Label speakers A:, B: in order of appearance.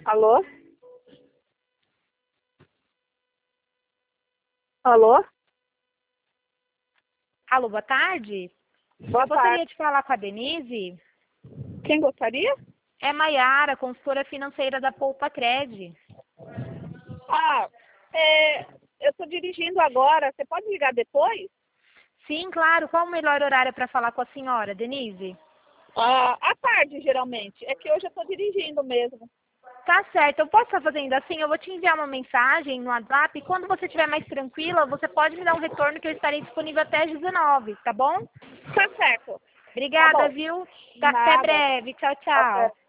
A: Alô? Alô?
B: Alô, boa tarde.
A: Boa
B: Eu gostaria
A: tarde.
B: de falar com a Denise.
A: Quem gostaria?
B: É Maiara, consultora financeira da Poupa Cred.
A: Ah, eu estou dirigindo agora. Você pode ligar depois?
B: Sim, claro. Qual o melhor horário para falar com a senhora, Denise?
A: À tarde, geralmente. É que hoje eu estou dirigindo mesmo.
B: Tá certo. Eu posso estar fazendo assim? Eu vou te enviar uma mensagem no WhatsApp e quando você estiver mais tranquila, você pode me dar um retorno que eu estarei disponível até às 19, tá bom?
A: Tá certo. Tá
B: Obrigada,
A: bom.
B: viu? Até
A: Nada.
B: breve. Tchau,
A: Até.
B: tchau.